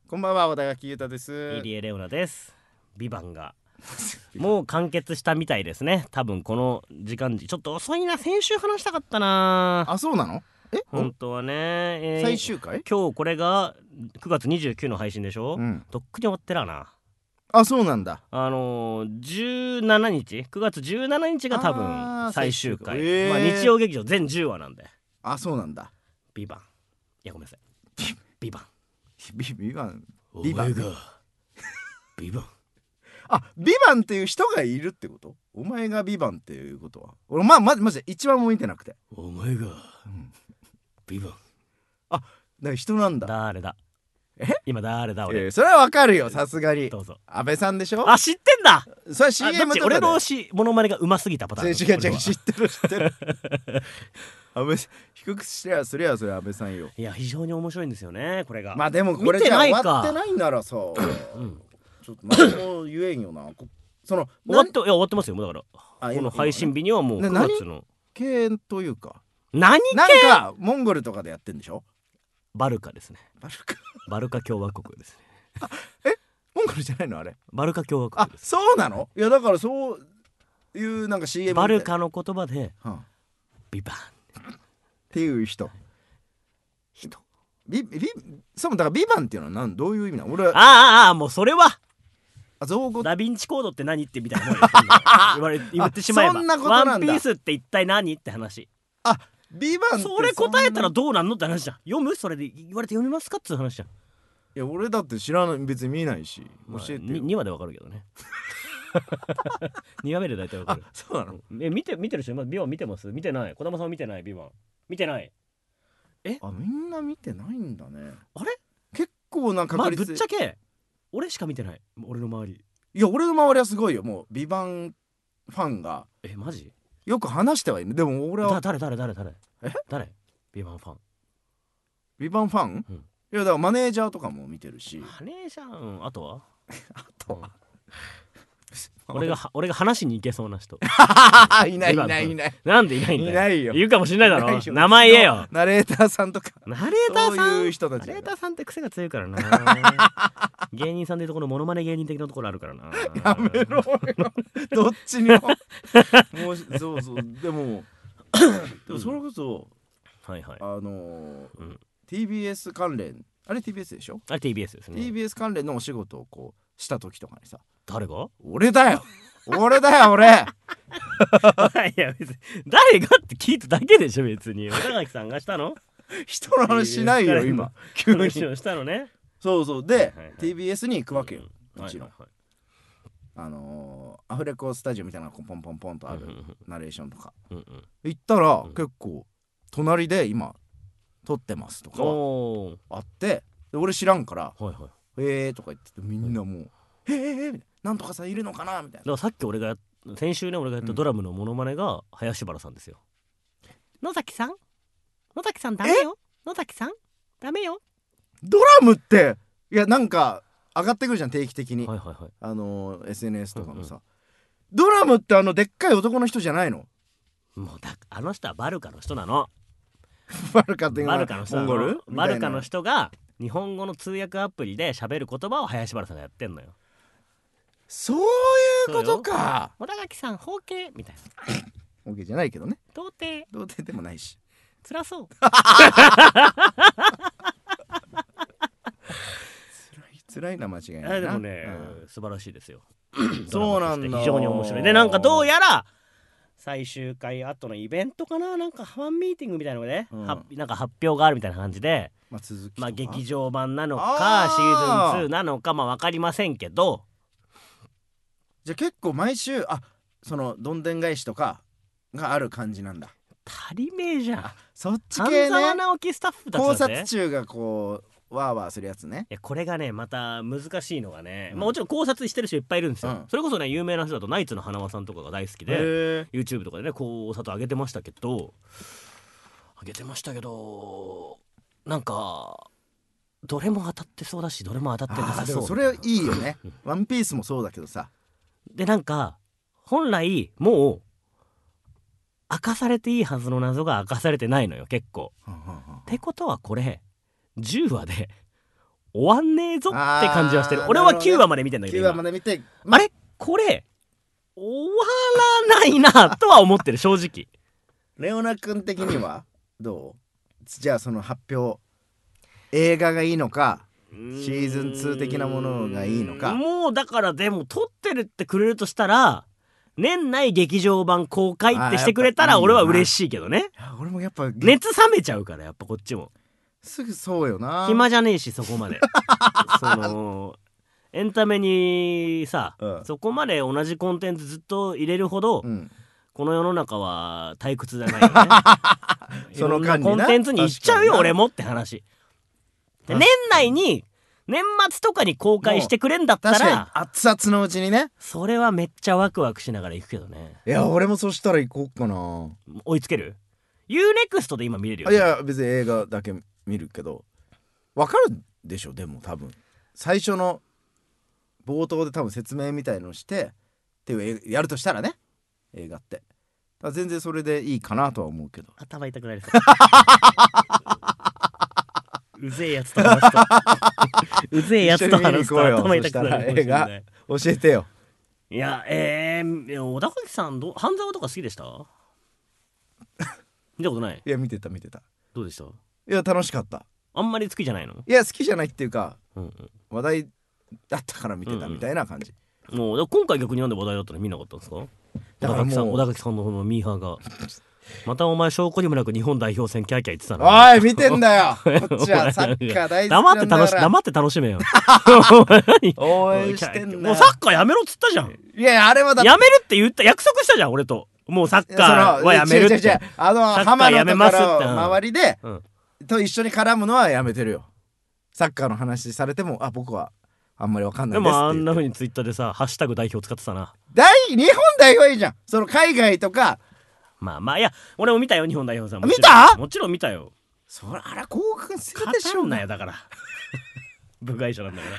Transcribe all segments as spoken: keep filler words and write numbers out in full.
こんばんは、小田垣裕太です。 入江レオナです。ビバンがもう完結したみたいですね。多分この時間ちょっと遅いな。先週話したかったな。 あ、そうなの？え、 本当はね、えー、 最終回？ 今日これがくがつにじゅうくの配信でしょ、 うん、 とっくに終わってらな。 あ、そうなんだ。 あのー、じゅうしちにちくがつじゅうしちにちが多分最終回、 最終回、えー、 まあ、日曜劇場全じゅうわなんで。 あ、そうなんだ。 ビバン、いやごめんなさいビバンビビバンビバンがビバンあ、ビバンっていう人がいるってこと？お前がビバンっていうことは俺まあまマジで一番も見てなくて。 お前が、うん、ビバン、 あ、だから人なんだ。 誰だえ今誰だ俺、 えー、それはわかるよ、さすがに。 どうぞ。 安倍さんでしょ？ あ、知ってんだ。 それは シーエム とかで。 俺のしモノマネがうますぎたパターン。 違う違う、知ってる知ってる安倍低くすりゃすりゃそれ安倍さんよ。 いや非常に面白いんですよねこれが。 まあでもこれじゃ終わってないならさ、うん、ちょっと何も言えんよな。その終わって、いや終わってますよ。だからあこの配信日にはもうくがつの系というか、 何系？ なんかモンゴルとかでやってんでしょ？ バルカですね。 バルカバルカ共和国ですね。 あ、え、モンゴルじゃないのあれ？ バルカ共和国です。 あ、そうなの？いやだからそういうなんか シーエムバルカの言葉で、 はあ、 ビバンっていう人人ビビそうだからビバンっていうのは何どういう意味なの？俺ああああもうそれはあ造語ダヴィンチコードって何ってみたいな言われ言ってしまえばそんなことなんだ。 ワンピースって一体何って話。 あ、ビバンってそれ答えたらどうなんのって話じゃん。読む？それで言われて読みますかって話じゃん。 いや俺だって知らない、別に見ないし、 まあ、 教えてよ。 にわでわかるけどねにわめで大体わかる。 あ、そうなの？ え、見て見てる人今ビバン見てます？見てない。児玉さん見てない。ビバン見てない。え、 あ、みんな見てないんだね。 あれ結構な確率。 まあぶっちゃけ俺しか見てない。俺の周り。 いや俺の周りはすごいよ。もうビバンファンがえ、マジ？ よく話してはいる。でも俺はだ誰誰誰誰え誰ビバンファン。 ビバンファン、うん、いやだからマネージャーとかも見てるし。 マネージャー、うん、あとはあとは、 うん、俺が俺が話しに行けそうな人いないいないいない。 なんでいないんだよ。 いないよ。 いるかもしれないだろ。名前言えよ。 ナレーターさんとか。 ナレーターさん。 そういう人たち。 ナレーターさんって癖が強いからな。芸人さんでいうところモノマネ芸人的なところあるからな。 やめろよ。どっちにも。もうそうそうでもでもそれこそ、 うん、はいはい。 あのーうん、ティービーエス 関連あれ ティービーエス でしょ？ あれ ティービーエス ですね。 ティービーエス 関連のお仕事をこうした時とかにさ。 誰が？ 俺だよ俺だよ俺いや別に誰がって聞いただけでしょ。別に小田垣さんがしたの？ 人の話しないよ今急にしたのね。 そうそうで、はいはいはい、ティービーエス に行くわけよ、 うん、 もちろん、 はいはいはい、 あのー、アフレコスタジオみたいなのがポンポンポンとあるナレーションとか、 うんうん、 行ったら、うん、結構隣で今撮ってますとかあってで俺知らんから、 はいはい、 えーとか言っててみんなもう、うん、えー、えー、なんとかさんいるのかなみたいな。 だからさっき俺が先週ね俺がやったドラムのモノマネが林原さんですよ、うん、野崎さん野崎さんダメよ野崎さんダメよ。 ドラムっていやなんか上がってくるじゃん定期的に、はいはいはい、あのー、エスエヌエス とかもさ、うんうん、ドラムってあのでっかい男の人じゃないの？ もうだあの人はバルカの人なの。 バルカっていうのはバルカの人なの。モンゴルバルカの人が日本語の通訳アプリで喋る言葉を林原さんがやってんのよ。 そういうことか。 小田垣さん包茎みたいな包茎じゃないけどね。 童貞童貞でもないし辛そう辛いな間違いないな。 でもね、うん、素晴らしいですよそうなんだ。 非常に面白いで、なんかどうやら最終回後のイベントかな、なんかファンミーティングみたいなので、ね、うん、なんか発表があるみたいな感じで、 まあ、続きまあ劇場版なのかシーズンツーなのかまあ分かりませんけど、 じゃあ結構毎週あそのどんでん返しとかがある感じなんだ。 足りめえじゃん。 そっち系ね。 半沢直樹スタッフたちだぜ。 考察中がこうワーワーするやつね。 いやこれがねまた難しいのがね、うん、まあ、もちろん考察してる人いっぱいいるんですよ、うん、それこそね有名な人だとナイツの花輪さんとかが大好きで YouTube とかでね考察上げてましたけど上げてましたけどなんかどれも当たってそうだしどれも当たってなさそう。でもそれいいよねワンピースもそうだけどさ。 でなんか本来もう明かされていいはずの謎が明かされてないのよ結構。ってことはこれじゅうわで終わんねえぞって感じはしてる。俺はきゅうわまで見てんだけど、 きゅうわまで見て、 あれこれ終わらないなとは思ってる正直。 レオナ君的にはどう？じゃあその発表、映画がいいのかシーズンツー的なものがいいのか。 もうだからでも撮ってるってくれるとしたら年内劇場版公開ってしてくれたら俺は嬉しいけどね。 いや俺もやっぱ熱冷めちゃうからやっぱこっちもすぐそうよな。 暇じゃねえしそこまでそのエンタメにさ、うん、そこまで同じコンテンツずっと入れるほど、うん、この世の中は退屈じゃないよねその間にコンテンツに行っちゃうよ俺もって話で、年内に年末とかに公開してくれんだったら確かに熱々のうちにね、 それはめっちゃワクワクしながら行くけどね。 いや俺もそしたら行こうかな。 追いつける？ ユーネクスト で今見れるよ、 ね、いや別に映画だけ見るけどわかるでしょ。でも多分最初の冒頭で多分説明みたいのしてっていうやるとしたらね、映画って全然それでいいかなとは思うけど。 頭痛くなりそううぜえやつと話すとうぜえやつと話すと頭痛くなる。 映画教えてよ。 いやえー、小田垣さんど半沢とか好きでした？見たことない？ いや見てた見てた。 どうでした？いや楽しかった。 あんまり好きじゃないの？いや好きじゃないっていうか、うんうん、話題だったから見てたみたいな感じ、 うんうん、もう今回逆になんで話題だったの見なかったんですか？だからもう小田垣さんの方のミーハーがまたお前証拠にもなく日本代表戦キャーキャー言ってたな。おい見てんだよこっちはサッカー大好きなんだから黙って楽し黙って楽しめよ応援してんだよ。 もうサッカーやめろっつったじゃん。 いやあれはだやめるって言った約束したじゃん俺と。もうサッカーはやめるって。違う違う違うあの浜野とかの周りで、うん、と一緒に絡むのはやめてるよ。サッカーの話されてもあ僕はあんまりわかんないですって。 でもあんな風にツイッターでさハッシュタグ代表使ってたな。 大日本代表いいじゃん。その海外とかまあまあいや俺も見たよ日本代表さん。 見た？ もちろん見たよ。 それあら興奮するでしょ。 語んなよだから部外者なんだ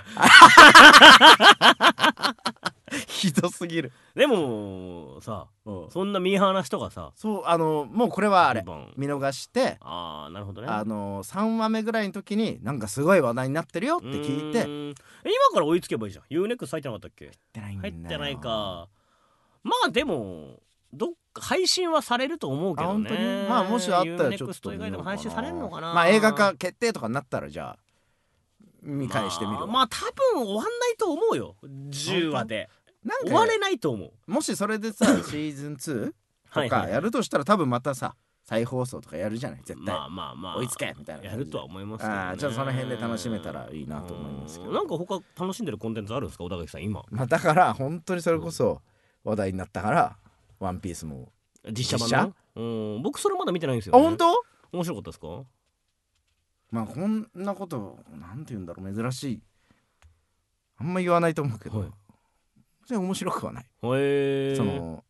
からひどすぎる。 でもさ、うん、そんなミーハーな人がさそうあのもうこれはあれ見逃して、 ああなるほどね、 あのさんわめぐらいの時になんかすごい話題になってるよって聞いて今から追いつけばいいじゃん。 ユーネクスト 入ってなかったっけ？入ってないんだよ。 入ってないか。まあでもどっか配信はされると思うけどね。 あまあもしあったらちょっと見ようかな。 ユーネクスト 以外でも配信されるのかな。まあ映画化決定とかになったらじゃあ見返してみる、まあ、 まあ多分終わんないと思うよじゅうわで。なんか終われないと思う。 もしそれでさシーズンツーとかやるとしたら多分またさ再放送とかやるじゃない絶対。 まあまあまあ追いつけみたいなやるとは思いますけど、ね、 あじゃあその辺で楽しめたらいいなと思いますけど。 なんか他楽しんでるコンテンツあるんですか小田垣さん今？ まあだから本当にそれこそ話題になったからワンピースも実写版の、うん、僕それまだ見てないんですよ、ね、 あ本当？ 面白かったですか？ まあこんなことなんて言うんだろう珍しいあんま言わないと思うけど、はい、それ面白くはない。 へその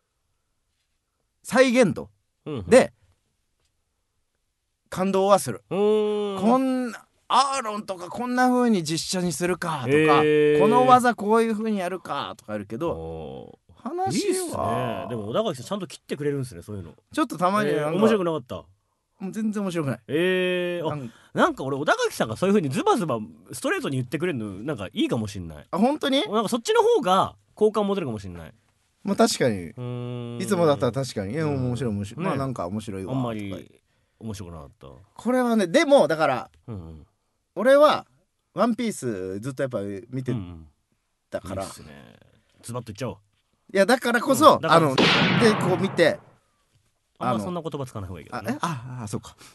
再現度で感動はする。 うんこんなアーロンとかこんな風に実写にするかとかこの技こういう風にやるかとかあるけど話はいいっすね。 でも小田垣さんちゃんと切ってくれるんですねそういうの。 ちょっとたまに、えー、 面白くなかった。 もう全然面白くない。 えー、あなんか俺小田垣さんがそういう風にズバズバストレートに言ってくれるのなんかいいかもしんない。 あ本当に？ なんかそっちの方が好感持てるかもしんない。 まあ確かにいつもだったら確かにいや面白い面白い、ね、まあなんか面白いわあんまり面白くなかった。 これはねでもだから、うんうん、俺はワンピースずっとやっぱ見てたから、うんうん、いいっすね。 ズバッと言っちゃおう。 いやだからこそ、うん、あのでこう見てあんまそんな言葉使わない方がいいけど、ね、 あえああそうか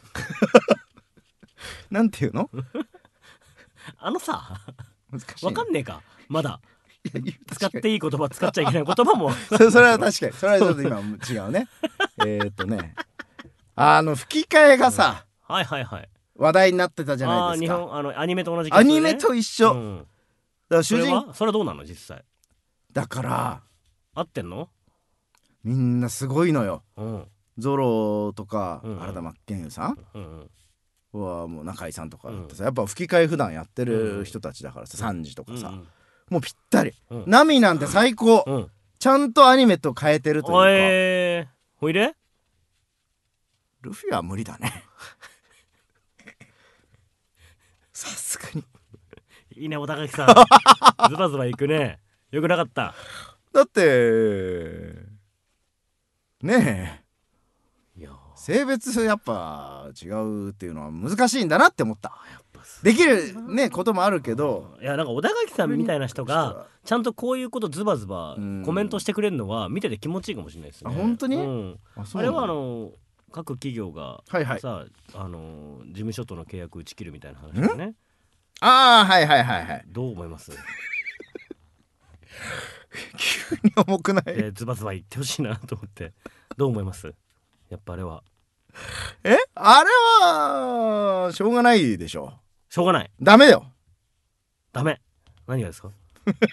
なんていうのあのさ難しいわかんねえかまだ使っていい言葉使っちゃいけない言葉もそ, それは確かにそれはちょっと今違うねえっとねあの吹き替えがさはいはいはい話題になってたじゃないですか。 あ日本あのアニメと同じ、 ね、アニメと一緒、うん、だから主人それはそれはどうなの実際。 だから合ってんの？ みんなすごいのよ、 うん、 ゾロとか、うんうん、原田真剣佑さん、 うんうん、 はもう中井さんとかだってさ、うん、やっぱ吹き替え普段やってる人たちだからさ、うん、さんじとかさ、うんうん、もうぴったり、うん、ナミなんて最高、うん、ちゃんとアニメと変えてるというか。 えー、ほいでルフィは無理だねさすがにいいねお高木さんズバズバいくね。よくなかった。 だってねえ、いや性別やっぱ違うっていうのは難しいんだなって思った。やっぱできるねこともあるけど、 いやなんか小田垣さんみたいな人がちゃんとこういうことズバズバコメントしてくれるのは見てて気持ちいいかもしれないですね。 あ本当に、うん、 あ, あれはあの各企業がさ、 はいはい、 あの事務所との契約打ち切るみたいな話だね。 ああはいはいはいはい。 どう思います？ 急に重くない？ えー、ズバズバ言ってほしいなと思ってどう思います？やっぱあれはえあれはしょうがないでしょ。 しょうがない。 ダメよ。 ダメ。何がですか？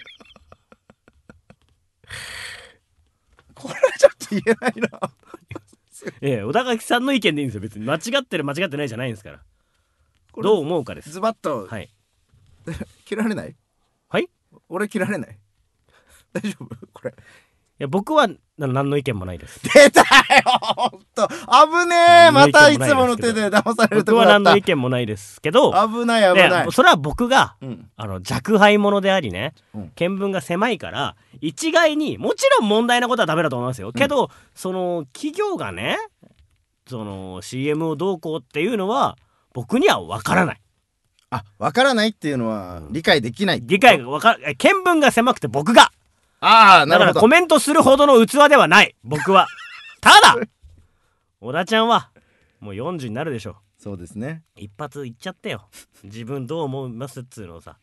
これはちょっと言えないな。 ええ、小田垣さんの意見でいいんですよ。別に間違ってる間違ってないじゃないんですから。どう思うかです。 ズバッと、はい、切られない？ はい、 俺切られない？大丈夫？これいや僕は何の意見もないです。 出たよほんと危ねえ。またいつもの手で騙されるとこだった。僕は何の意見もないですけど、 危ない危ない。 それは僕が、うん、あの若輩者でありね、うん、見聞が狭いから一概にもちろん問題なことはダメだと思いますよ、うん、けどその企業がねその シーエム をどうこうっていうのは僕には分からない。 あ、分からないっていうのは理解できない。 理解が分かる。見聞が狭くて僕がああ、なるほど。 だからコメントするほどの器ではない僕は。ただ小田ちゃんはもうよんじゅうになるでしょ。 そうですね。 一発言っちゃってよ。自分どう思いますっつうのをさ。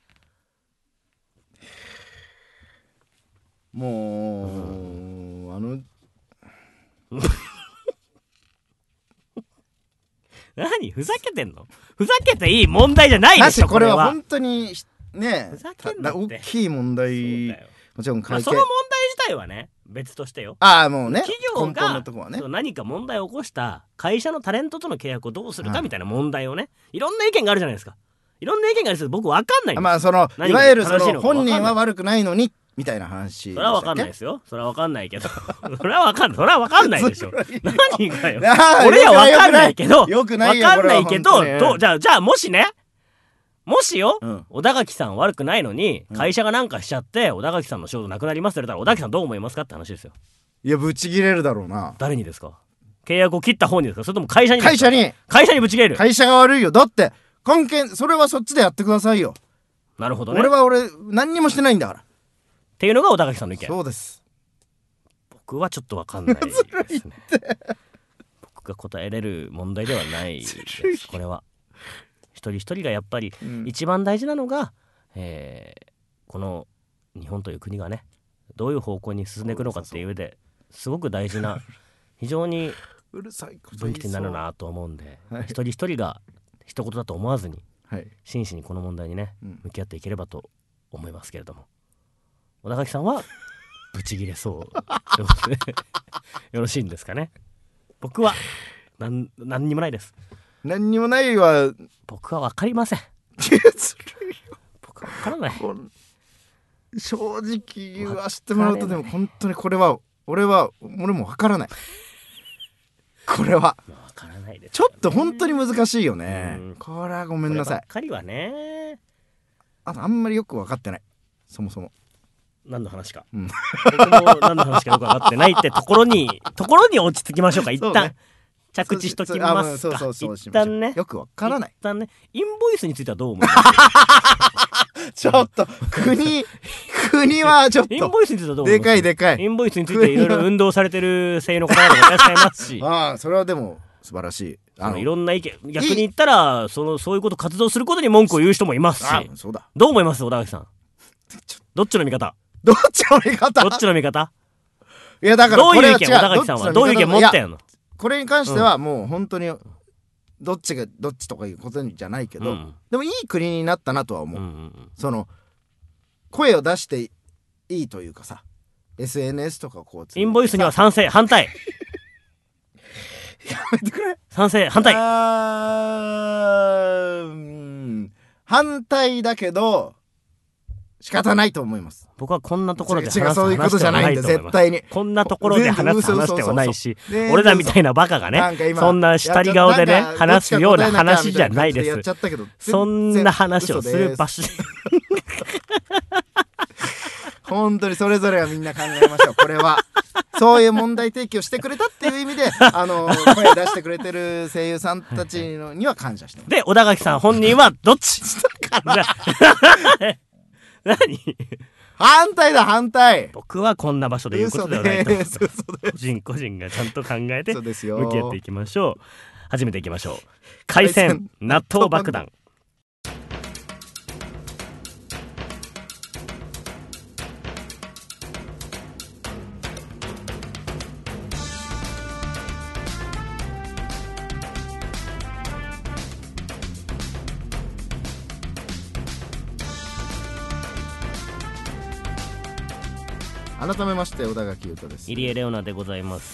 もう、うん、あの何ふざけてんの？ふざけていい問題じゃないでしょ。 これは本当にね、 ふざけんなって。 大きい問題。もちろん会見、 まあ、その問題自体はね別としてよ。 ああもうね、 企業がのとこはね、 何か問題を起こした会社のタレントとの契約をどうするかみたいな問題をね、いろんな意見があるじゃないですか。いろんな意見があるんですけど僕分かんないんです。 まあそのいわゆるその本人は悪くないのにみたいな話。 それは分かんないですよ。それは分かんないけどそれは分かんない。それは分かんないでしょ何がよ。俺は分かんないけどよくないよ。 分かんないけどどじゃあじゃあもしねもしよ、うん、小田垣さん悪くないのに会社がなんかしちゃって、うん、小田垣さんの仕事なくなりますって言ったら小田垣さんどう思いますかって話ですよ。 いやブチ切れるだろうな。 誰にですか？契約を切った方にですか？それとも会社にですか？ 会社に会社にブチ切れる。 会社が悪いよ。だって関係それはそっちでやってくださいよ。 なるほどね。 俺は俺何にもしてないんだからっていうのが小田垣さんの意見。 そうです。 僕はちょっと分かんないですね僕が答えれる問題ではないですこれは。一人一人がやっぱり一番大事なのが、うんえー、この日本という国がねどういう方向に進んでいくのかっていう上ですごく大事な非常に分岐になるなと思うんで、はい、一人一人が一言だと思わずに、はい、真摯にこの問題にね向き合っていければと思いますけれども、小田垣さんはブチギレそうよろしいんですかね。僕は何何にもないです。 何にもないは僕は分かりません僕は分からない。 正直言わせてもらうとでも本当にこれは俺は俺も分からないこれは分からないです、ね、 ちょっと本当に難しいよね。これはごめんなさい。 こればっかりはねあとあんまりよく分かってない。そもそも何の話か、うん、僕も何の話かよく分かってないってところにところに落ち着きましょうか。一旦ね、着地しときますか。一旦ねよくわからない。 一旦ねインボイスについてはどう思いますちょっと国国はちょっとインボイスについてはどう思います？ でかいでかい。 インボイスについていろいろ運動されてる声優の方々もいらっしゃいますしああそれはでも素晴らしい。 あのいろんな意見逆に言ったらそのそういうこと活動することに文句を言う人もいますし。あそうだ。 どう思います小田垣さん？どっちの味方？ どっちの味方？ どっちの味方？ いやだからどういう意見小田垣さんはどういう意見持ってんの？ これに関してはもう本当にどっちがどっちとかいうことじゃないけど、うん、でもいい国になったなとは思う、うんうんうん、その声を出していいというかさ エスエヌエス とかこうインボイスには賛成反対やめてくれ。 賛成反対。 あー、うん、反対だけど仕方ないと思います。 僕はこんなところで話す違うそういうことじゃないんだ絶対に。 こんなところで話す話ではないし、 そうそうそうそう俺らみたいなバカがねそんな下り顔でね話すような話じゃないです。そんな話をする場所本当にそれぞれはみんな考えましょう。これはそういう問題提起をしてくれたっていう意味であの声出してくれてる声優さんたちのには感謝してます。 で小田垣さん本人はどっち何反対だ反対。 僕はこんな場所で言うことではないと思います。個人個人がちゃんと考えて向き合っていきましょう。始めていきましょう。海鮮納豆爆弾。 改めまして小田垣優太です。 入江レオナでございます。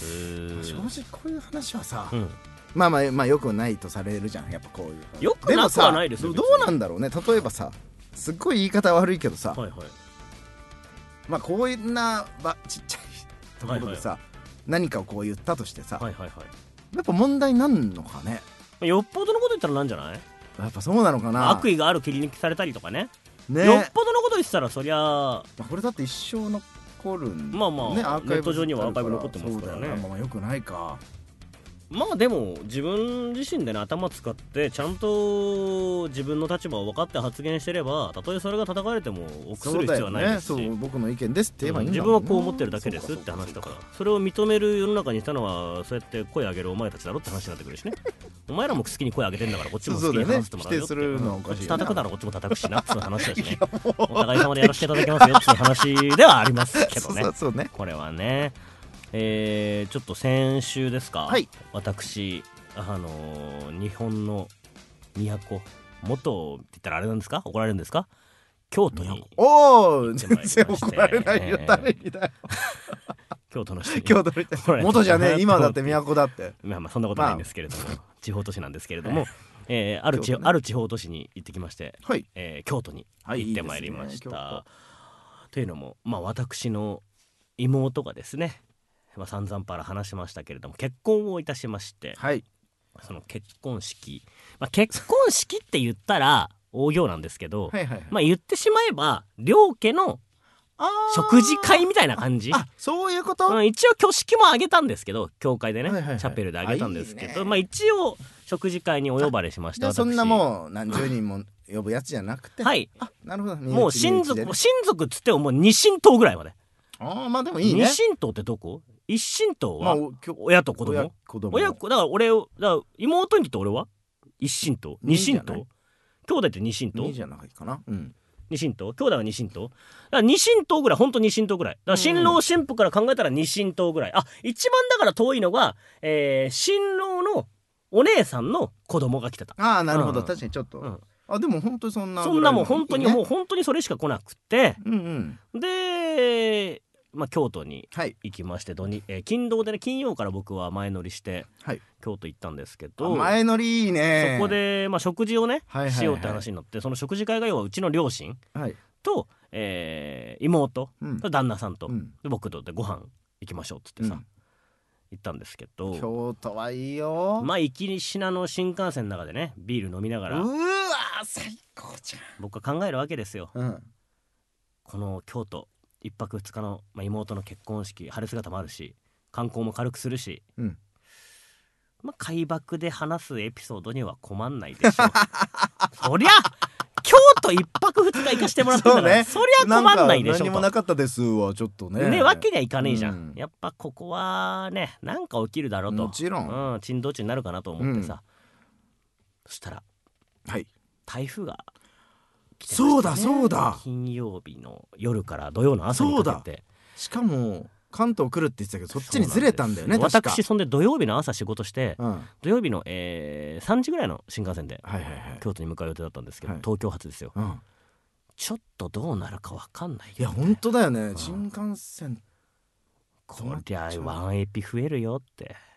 正直こういう話はさ、 うん、 まあまあまあよくないとされるじゃん。やっぱこういうよくなくはないですよ。 どうなんだろうね。例えばさすっごい言い方悪いけどさ、はいはい、まあこういうなばちっちゃいところでさ、はいはい、何かをこう言ったとしてさ、はいはいはい、やっぱ問題なんのかね。 よっぽどのこと言ったらなんじゃない。 やっぱそうなのかな。 悪意がある切り抜きされたりとか ね, ねよっぽどのこと言ってたらそりゃ、まあ、これだって一生の残るん、ね、 まあまあネット上にはアーカイブ残ってますからね。 まあまあよくないか。 まあでも自分自身でね頭使ってちゃんと自分の立場を分かって発言してれば、たとえそれが叩かれても臆する必要はないですし、 そうだよね。そう僕の意見ですって言えばいいんだもん、 自分はこう思ってるだけですって話だから、それを認める世の中にいたのはそうやって声上げるお前たちだろって話になってくるしね。お前らも好きに声上げてんだからこっちも好きに話してもらうよって。 そうだよね。否定するのはおかしいよね。 叩くならこっちも叩くしなっていう話だしね。お互い様でやらせていただきますよっていう話ではありますけどね。 そうそうね。これはね、えー、ちょっと先週ですか、はい、私あのー、日本の都元って言ったらあれなんですか、怒られるんですか、京都におお全然怒られないよ、誰にだよ京都の人に京都の元じゃねえ今だって都だってまあまあそんなことないんですけれども、まあ、地方都市なんですけれども、えー、ある地、ね、ある地方都市に行ってきまして、はい、えー、京都に行ってまいりました、はい、いいね、というのも、まあ、私の妹がですね、まあ、散々パラ話しましたけれども結婚をいたしまして、はい、その結婚式、まあ、結婚式って言ったら大行なんですけど、はいはいはい、まあ、言ってしまえば両家の食事会みたいな感じ。 あ、そういうこと、 まあ、一応挙式も挙げたんですけど教会でね、はいはいはい、チャペルで挙げたんですけど、いいね、まあ、一応食事会にお呼ばれしました。 そんなもう何十人も呼ぶやつじゃなくてはい、 あ、なるほど、 もう親族、親族っつってももう二親等ぐらいまで。 ああ、まあでもいいね。 二親等ってどこ？一親等は親と子供、まあ、親, 子供親子だから俺だから妹にとって俺は一親等二親等、兄弟って二親等二じゃないかな、うん、 二親等、兄弟は二親等だから二親等ぐらい、本当二親等ぐらいだから、新郎新婦から考えたら二親等ぐらい。あ、一番だから遠いのが、えー、新郎のお姉さんの子供が来てた。 ああ、なるほど、うん、確かにちょっと、うん、あ、でも本当にそんなそんなもん本当に、ね、もう本当にそれしか来なくて、うんうん、でまあ、京都に行きまして、はい、にえー、金土でね、金曜から僕は前乗りして、はい、京都行ったんですけど、 前乗りいいね。 そこで、まあ、食事をね、はいはいはい、しようって話になって、その食事会が要はうちの両親と、はい、えー、妹、うん、旦那さんと、うん、で僕とでご飯行きましょうっつってさ、うん、行ったんですけど、 京都はいいよ。 まあ行きしなの新幹線の中でねビール飲みながら、 うわ最高じゃん、 僕は考えるわけですよ、 うん、 この京都一泊二日の、まあ、妹の結婚式、晴れ姿もあるし観光も軽くするし、うん、まあ、開幕で話すエピソードには困んないでしょうそりゃ京都一泊二日行かしてもらってんだから そ,、ね、そりゃ困んないでしょ。 何にもなかったですはちょっとねねわけにはいかねえじゃん、うん、やっぱここはねなんか起きるだろうと、 もちろん、 うん、珍道中になるかなと思ってさ、うん、そしたら、はい、台風が来てましたね。 そうだそうだ、 金曜日の夜から土曜の朝にかけて、 しかも関東来るって言ってたけどそっちにずれたんだよね。 私そんで土曜日の朝仕事して、うん、土曜日の、えー、さんじぐらいの新幹線で京都に向かう予定だったんですけど、はい、東京発ですよ、うん、ちょっとどうなるか分かんないよ、ね、 いや本当だよね、うん、新幹線こりゃワンエピ増えるよって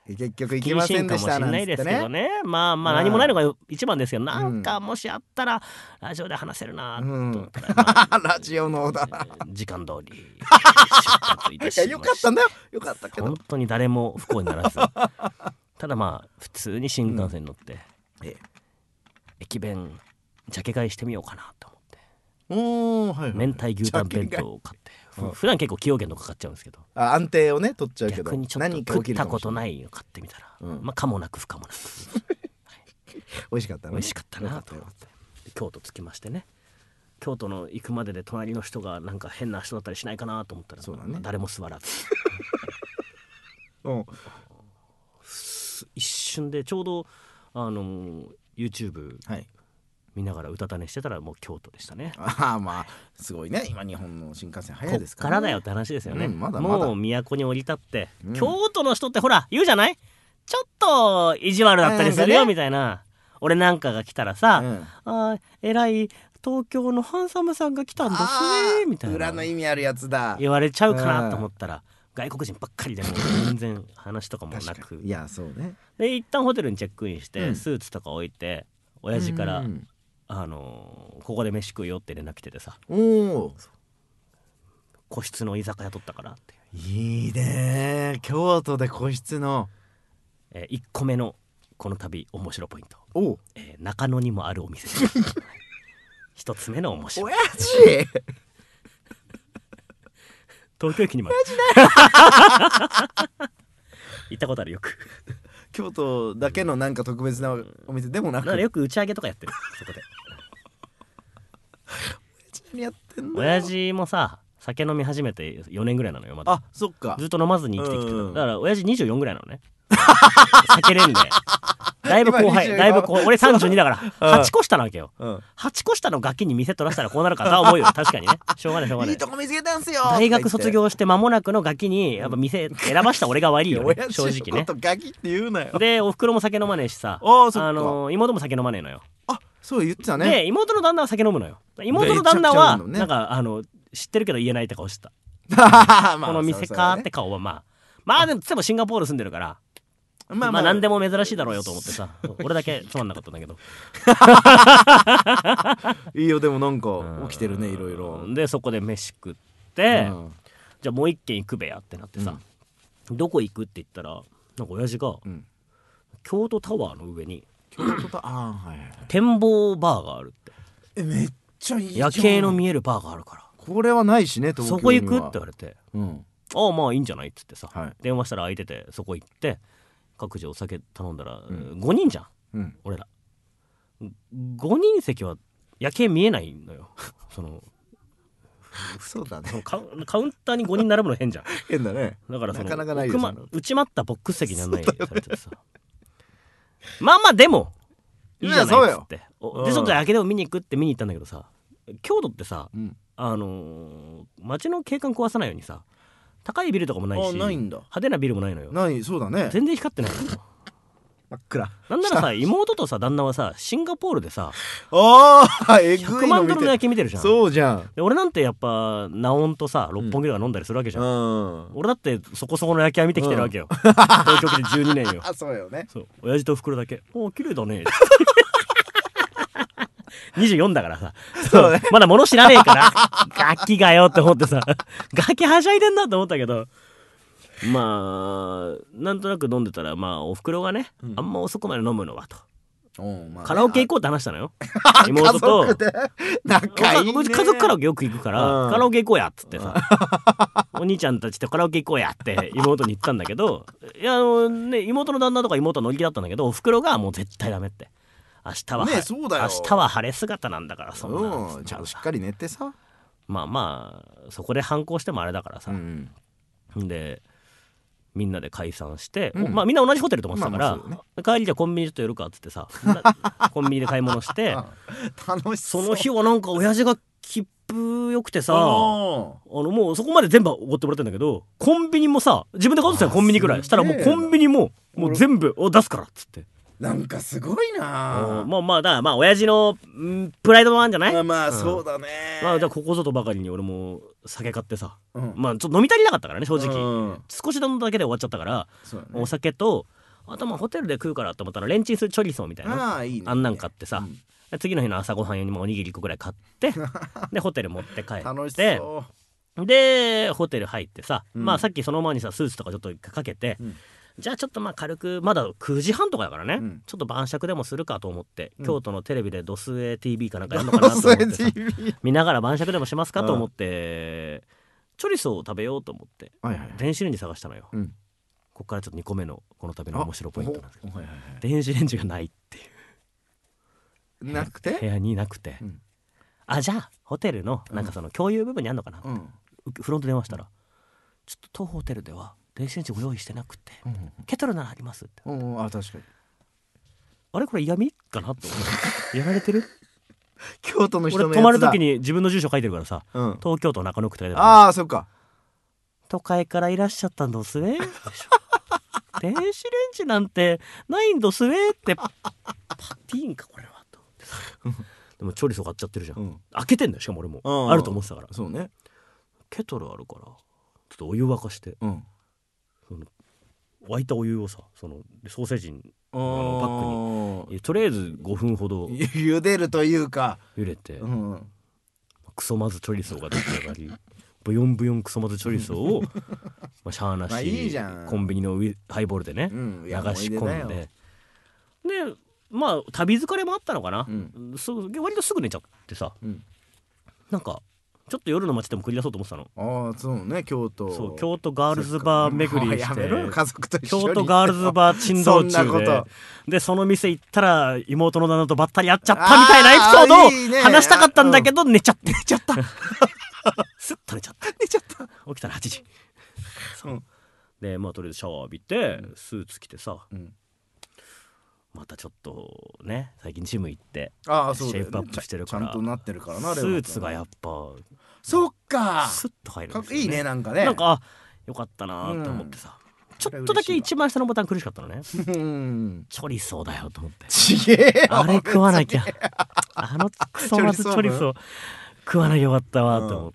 結局行きませんでしたなんつってね。 厳しいかもしれないですけどね。まあまあ何もないのが一番ですけど、なんかもしあったらラジオで話せるなと思ったら、まあラジオのだ時間通り出発いたしました。 いやよかったんだよ。よかったけど本当に誰も不幸にならずただまあ普通に新幹線に乗って、うん、ええ、駅弁ジャケ買いしてみようかなと思って、 おー、はいはい、 明太牛タン弁当を買って、うん、普段結構崎陽軒とか買っちゃうんですけど、 あ安定をね取っちゃうけど逆にちょっと食ったことないの買ってみたら、うん、まあ可もなく不可もなく、はい、 美味しかったね。 美味しかったなと思って京都着きましてね、京都の行くまでで隣の人がなんか変な人だったりしないかなと思ったら、そうだね、誰も座らずうん、一瞬でちょうどあの YouTube、はい、見ながら歌種してたらもう京都でしたね。 ああまあすごいね、今日本の新幹線早いですからね。 こっからだよって話ですよね、 うん、まだまだもう都に降り立って、うん、京都の人ってほら言うじゃない、ちょっと意地悪だったりするよみたいな、俺なんかが来たらさ、うん、あえらい東京のハンサムさんが来たんですねみたいな裏の意味あるやつだ言われちゃうかなと思ったら、外国人ばっかりでもう全然話とかもなくいやそうね。 で一旦ホテルにチェックインして、うん、スーツとか置いて親父から、 うん、 あのー、ここで飯食うよって連絡来ててさ、 お個室の居酒屋取ったからって。 いいね京都で個室の、 えー、いっこめのこの旅面白ポイント、 お、 えー、中野にもあるお店一つ目の面白い親父東京駅にもある行ったことあるよく京都だけのなんか特別なお店でもなく、 だからよく打ち上げとかやってるそこで何やってんの。 親父もさ酒飲み始めてよねんぐらいなのよまだ。 あそっか、 ずっと飲まずに生きてきてた、だから親父にじゅうよんぐらいなのね酒れんでだいぶ後輩、だいぶ後輩、俺さんじゅうにだからはちこ下なわけよ、うん、はちこ下のガキに店取らせたらこうなるかとは思うよ確かにね、しょうがないしょうがない、 いいとこ見つけたんすよ。 大学卒業して間もなくのガキにやっぱ店選ばした俺が悪いよね正直ね。 ガキって言うなよ。 でお袋も酒飲まねえしさ、 あ, そっか、 あの妹も酒飲まねえのよ。 あそう言ってたね。 で妹の旦那は酒飲むのよ。妹の旦那はなんかあの知ってるけど言えないって顔してたこの店かって顔はまあまあでもつってもシンガポール住んでるからまあまあ、まあ何でも珍しいだろうよと思ってさ俺だけつまんなかったんだけどいいよでもなんか起きてるねいろいろでそこで飯食って、うん、じゃあもう一軒行くべやってなってさ、うん、どこ行くって言ったらなんか親父が、うん、京都タワーの上に京都タあ、はいはい、 展望バーがあるって。 えめっちゃいいじゃん。 夜景の見えるバーがあるからこれはないしね東京には。 そこ行くって言われて、 うん、 ああまあいいんじゃないっつってさ、 はい、 電話したら空いててそこ行って各自お酒頼んだら、うん、ごにんじゃん、うん、俺らごにん席は夜景見えないのよそのそうだねそのカウ、カウンターにごにん並ぶの変じゃん変だね。 だからそのなかなかないよ、 ま、内まったボックス席にはないされててさまあまあでもいいじゃないっつって、でちょっと夜景でも見に行くって見に行ったんだけどさ、京都ってさ、うん、あのー、街の景観壊さないようにさ高いビルとかもないし、 ないんだ、 派手なビルもないのよ。 ない、そうだね、 全然光ってないの真っ暗。 なんならさ妹とさ旦那はさシンガポールでさああえぐいの見てひゃくまんドルの夜景見てるじゃん。 そうじゃん。 で俺なんてやっぱナオンとさ六本木とか飲んだりするわけじゃん、うん、俺だってそこそこの夜景は見てきてるわけよ、うん、東京来てじゅうにねんよあそうよね。 そう親父と袋だけお綺麗だねにじゅうよんだからさそう、ね、まだ物知らねえからガキがよって思ってさガキはしゃいでんなって思ったけど、まあなんとなく飲んでたらまあお袋がね、うん、あんま遅くまで飲むのはと、まあ、カラオケ行こうって話したのよ妹と。 家族で仲いいね。 うち家族カラオケよく行くから、うん、カラオケ行こうやっつってさお兄ちゃんたちとカラオケ行こうやって妹に言ったんだけどいやあの、ね、妹の旦那とか妹は乗り気だったんだけどお袋がもう絶対ダメって、明日は、ね、そうだよ、明日は晴れ姿なんだからそんな、 うん、ちゃんとしっかり寝てさ、 まあまあそこで反抗してもあれだからさ、うんうん、でみんなで解散して、うん、まあみんな同じホテルと思ってたから、まあまあね、帰りじゃコンビニちょっと寄るかっつってさコンビニで買い物して楽しそう。 その日はなんか親父が切符よくてさあのもうそこまで全部おごってもらってんだけどコンビニもさ自分で買おうとしたらコンビニくらいしたらもうコンビニももう全部を出すからっつってなんかすごいな。 もうまあだからまあ親父のんプライドもあるんじゃない？ まあまあうんそうだね、 まあじゃあここぞとばかりに俺も酒買ってさ、 うん、 まあちょっと飲み足りなかったからね正直、 うん、 少し飲んだだけで終わっちゃったから、 そうだね、 お酒とあとまあホテルで食うからと思ったらレンチンするチョリソーみたいな、 ああいいね、 あんなん買ってさ、 うんで次の日の朝ごはん用にもおにぎりいっこぐらい買ってでホテル持って帰楽しってそうでホテル入ってさ、 うんまあさっきその前にさスーツとかちょっとかけて、 うんじゃあちょっとまあ軽くまだくじはんとかだからね、 うんちょっと晩酌でもするかと思って、 うん京都のテレビでドスエ ティーブイ かなんかやるのかなと思ってさ見ながら晩酌でもしますかと思って、チョリソーを食べようと思って、 はいはい、 電子レンジ探したのよ、 うん、 ここからちょっとにこめのこの旅の面白いポイントなんですけど、 はいはいはい、 電子レンジがないっていうなくて部屋になくて、 うん、 あじゃあホテルのなんかその共有部分にあるのかな、 うん、 フロント電話したら、ちょっと当ホテルでは電子レンジご用意してなくて、 うん、 ケトルならありますって、 うん、あ確かにあれこれ嫌味かなって思ってやられてる京都の人のやつだ。 俺泊まる時に自分の住所書いてるからさ、 うん、 東京都中野区って書いてある。 ああそっか、 都会からいらっしゃったんどすね電子レンジなんてないんどすねってパティーンかこれはと思ってさでもチョリソー買っちゃってるじゃん、 うん、 開けてんだよしかも俺も、 うん、 あると思ってたから。 そうね、 ケトルあるからちょっとお湯沸かして、 うん、 その沸いたお湯をさそのソーセージにあのパックにとりあえずごふんほど茹でるというか茹でて、 うん、 クソまずチョリソーが出来上がりブヨンブヨンクソまずチョリソーをまあしゃーなし、 まあいいじゃん、 コンビニのウィハイボールでね、 うん、 流し込んででまあ旅疲れもあったのかな、うん、そう割とすぐ寝ちゃってさ、うん、なんかちょっと夜の街でも繰り出そうと思ってたの。 ああそうね、京都そう京都ガールズバー巡りして家族と一緒に京都ガールズバー珍道中ででその店行ったら妹の旦那とばったり会っちゃったみたいなエピソードを話したかったんだけど寝ちゃって寝ちゃったすっと寝ちゃった寝ちゃった起きたらはちじそう、うん、でまあとりあえずシャワー浴びてスーツ着てさ、うん、またちょっとね最近ジム行ってああそうだよね、 シェイプアップしてるからちゃんとなってるからなスーツがやっぱそっかスッと入るんですよね。 いいねなんかねなんかあよかったなと思ってさ、うん、ちょっとだけ一番下のボタン苦しかったのねうんチョリソーだよと思ってちげえあれ食わなきゃあのクソまずチョリソー食わなきゃよかったわと思って、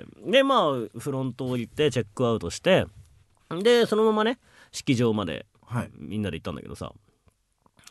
うん、でまあフロント行ってチェックアウトしてでそのままね式場までみんなで行ったんだけどさ、はい、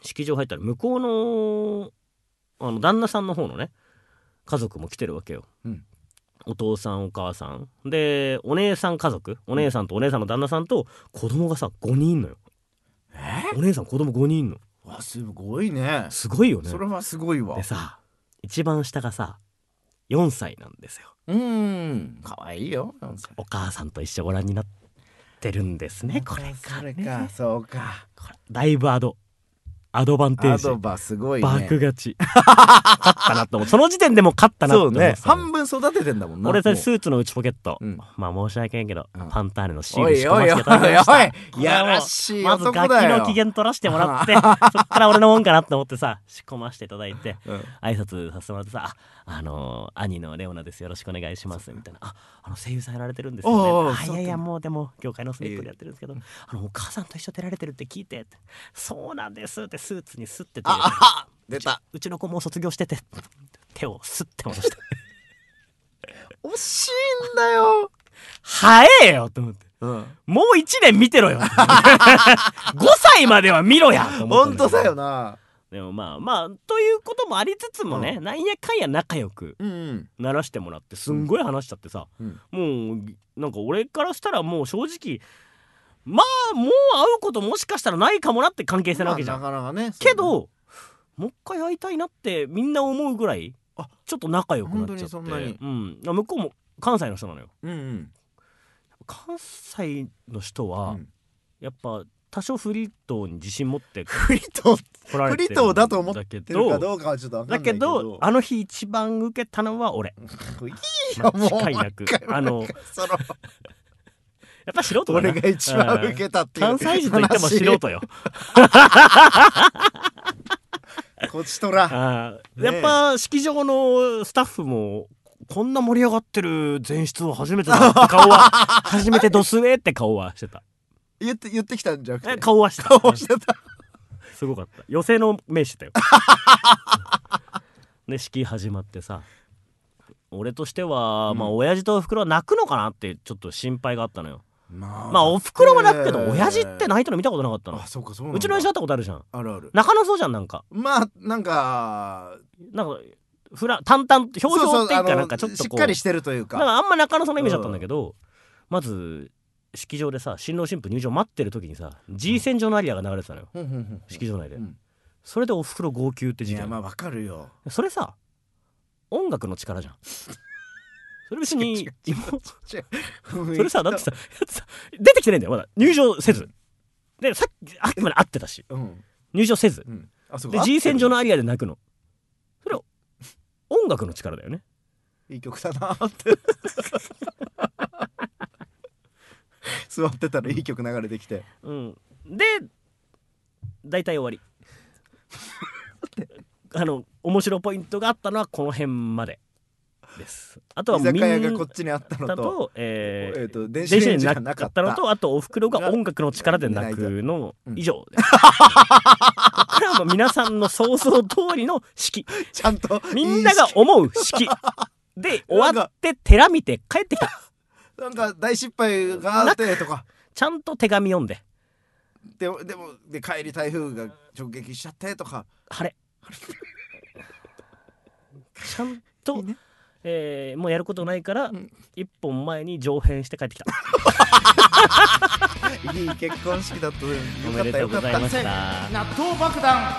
式場入ったら向こうのあの旦那さんの方のね家族も来てるわけよ、うん、お父さんお母さんでお姉さん家族お姉さんとお姉さんの旦那さんと子供がさごにんいんのよ。えお姉さん子供ごにんいんの。 わすごいね。 すごいよね。 それはすごいわ。 でさ一番下がさよんさいなんですよ。 うーんかわいいよよんさい。 お母さんと一緒ご覧になってるんですねこれがね。 それかそうかこれだいぶアドアドバンテージアドバすごいね爆勝ち勝ったなと思うその時点でも勝ったなって思って、ね、 そうね半分育ててんだもんな。 俺たちスーツの内ポケット、うん、まあ申し訳ないけど、うん、パンターネのシール仕込ませていただきました。 おいおいおいおいやらしいまずガキの機嫌取らせてもらってそっから俺のもんかなと思ってさ仕込ませていただいて、うん、挨拶させてもらってさあのー、兄のレオナですよろしくお願いしますみたいなああの声優さんやられてるんですよね。おうおうあいやいやもうでも業界のスニップでやってるんですけど、えー、あのお母さんと一緒出られてるって聞いてそうなんですってスーツにスッてああ出たうちの子もう卒業してて手をスッて戻して惜しいんだよ早えよと思って、うん、もういちねん見てろよごさいまでは見ろやと思って。 ほんとだよな。 でもまあまあということもありつつもね、うん、なんやかんや仲良くならしてもらってすんごい話しちゃってさ、うん、もうなんか俺からしたらもう正直まあもう会うこともしかしたらないかもなって関係性なわけじゃん、 まあ、なかなかねけどもう一回会いたいなってみんな思うぐらいあちょっと仲良くなっちゃって。本当にそんなに、うん、向こうも関西の人なのよ、うんうん、関西の人は、うん、やっぱ多少フリートに自信持ってフリートフリートだと思ってるかどうかはちょっと分かんないけどだけどあの日一番受けたのは俺いいよもう間違いなくあのそのやっぱ素人だな俺が一番受けたっていう関西人といっても素人よこちとらあ、ね、やっぱ式場のスタッフもこんな盛り上がってる前室は初めてだって顔は初めてドスエって顔はしてた。 言って言ってきたんじゃなくて顔はしてた顔はしてたすごかった。寄席の名手だよで式始まってさ、俺としては、うん、まあ親父とおふくろは泣くのかなってちょっと心配があったのよ。まあ、まあおふくろは泣くけど、えー、親父って泣いたの見たことなかったの。 あ、そうか、そうなんだ。 うちの親父会ったことあるじゃん。 あるある。 泣かなそうじゃん。なんかまあなんかなんかふら淡々と表情っていうか、なんかちょっとこうしっかりしてるというか、 なんかあんま泣かなそうなイメージだったんだけど、うん、まず式場でさ、新郎新婦入場待ってる時にさ G 戦場のアリアが流れてたのよ、うん、式場内で、うん、それでおふくろ号泣って事件。 いやまあわかるよ。 それさ音楽の力じゃんそれ別にそれさ、だってさ出てきてないんだよまだ、入場せずで、さっきあくまで会ってたし、うん、入場せず、うん、あそうかで G 戦場のアリアで泣くの。それは音楽の力だよね。 いい曲だなって座ってたらいい曲流れてきて、 うん、で大体終わりあの面白ポイントがあったのはこの辺までです。あとは居酒屋がこっちにあったのと、 と、えーえー、と電子レンジがなかったのと、あとおふくろが音楽の力で泣くの以上です、うん、これはもう皆さんの想像通りの式ちゃんとみんなが思う式で終わって寺見て帰ってきた。 なんか大失敗があってとかちゃんと手紙読んで、 でもでもで帰り台風が直撃しちゃってとか、 晴れちゃんといい、ね、えー、もうやることないから一、うん、本前に上編して帰ってきたいい結婚式だった。よおめでとうございました。 納豆爆弾。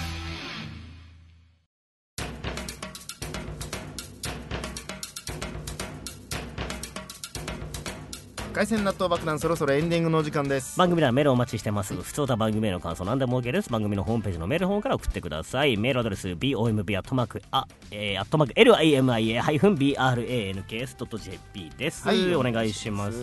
海鮮納豆爆弾、そろそろエンディングのお時間です。 番組ではメールお待ちしてます。普通た番組への感想何でも OK です。番組のホームページのメールフォームから送ってください。メールアドレス ボムビ アットマークあえー、アットマーク エルアイエムアイエー ハイフン ビーアールエーエヌケーエス ドット ジェーピー です、はい、お願いします。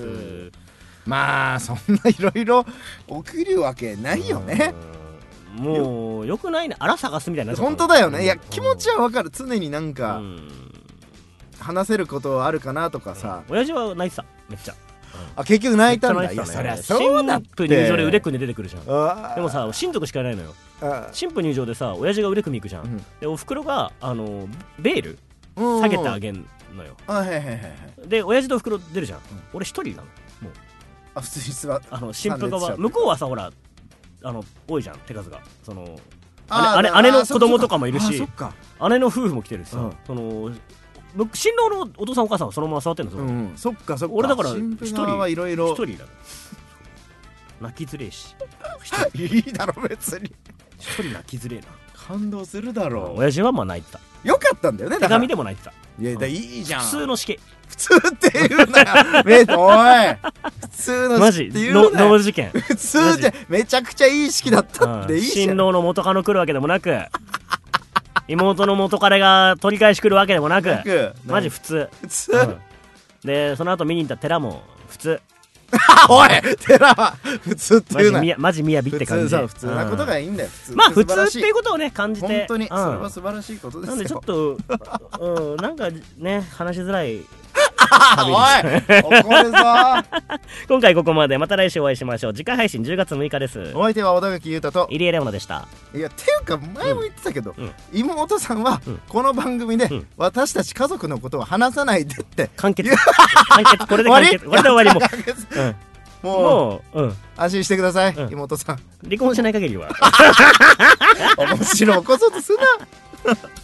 まあそんないろいろ送るわけないよね。 もうよくないね、あら探すみたいな。 本当だよね。いや気持ちはわかる。常になんか、うん、話せることあるかなとかさ、 うん、親父は泣いてためっちゃ。 あ結局泣いたんだ。 いやそりゃそうだって。新婦入場で腕組んで出てくるじゃん。でもさ親族しかいないのよ。新婦入場でさ親父が腕組みいくじゃん、うん、でおふくろがあのベール下げてあげんのよ。 あはいはいはいはい。 で親父とおふくろ出るじゃん、うん、俺一人なのもう。 あ普通に座っあの新婦側向こうはさほらあの多いじゃん手数が。その姉, 姉, 姉の子供とかもいるし、姉の夫婦も来てるしさ、うん、その新郎のお父さんお母さんはそのまま座ってんの、 うん、そっかそっか。 俺だから一人一人だ泣きづれえしいいだろ別に。 一人泣きづれえな。 感動するだろう。 親父はまあ泣いてた。 よかったんだよね。 手紙でも泣いてた。 いやだいいじゃん。 普通の式。 普通って言うなよめおい普通の式って言うなよ。 マジの事件。 普通ってめちゃくちゃいい式だったっていいじゃん。 新郎の元カノ来るわけでもなく妹の元彼が取り返し来るわけでもなく、マジ普通普通、 うん、でその後見に行った寺も普通おい寺は普通っていうな。 マジみやびって感じで普通なことがいいんだよ。 普通まあ普通っていうことをね感じて本当にそれは素晴らしいことですよ。 なんでちょっと、うん、なんかね話しづらいおい怒るぞ今回ここまで。また来週お会いしましょう。次回配信じゅうがつむいかです。 お相手は小田垣優太と入江レオナでした。 いやていうか前も言ってたけど、うん、妹さんはこの番組で、うん、私たち家族のことを話さないでって完結完結これで完結これで終わりもう、うん、 もう、もううん、安心してください、うん、妹さん離婚しない限りは面白い起こそうとすな